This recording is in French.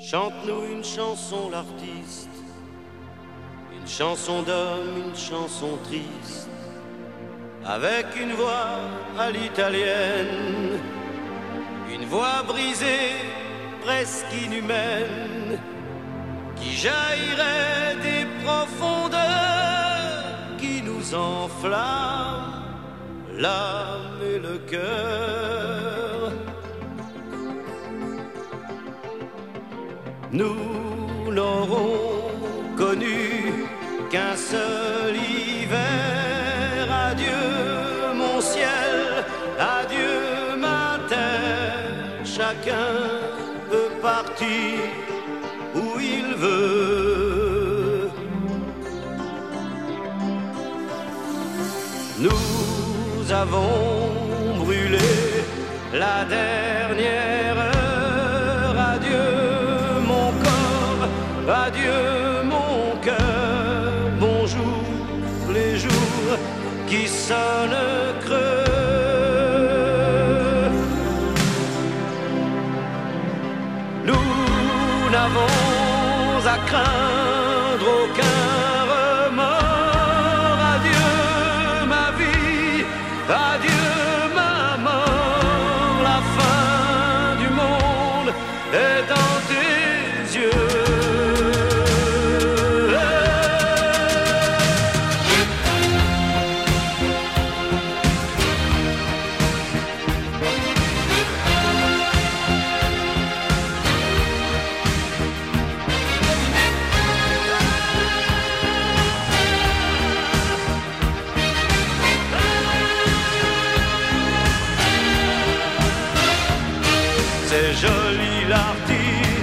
Chante-nous une chanson, l'artiste, une chanson d'homme, une chanson triste, avec une voix à l'italienne, une voix brisée, presque inhumaine, qui jaillirait des profondeurs, qui nous enflamme l'âme et le cœur. Nous n'aurons connu qu'un seul hiver. Adieu mon ciel, adieu ma terre. Chacun peut partir où il veut. Nous avons brûlé la dernière heure. Adieu mon corps, adieu mon cœur. Bonjour les jours qui sonnent creux. Nous n'avons à craindre aucun remords. Adieu ma vie, adieu ma mort. La fin du monde est dans tes yeux. C'est joli l'artiste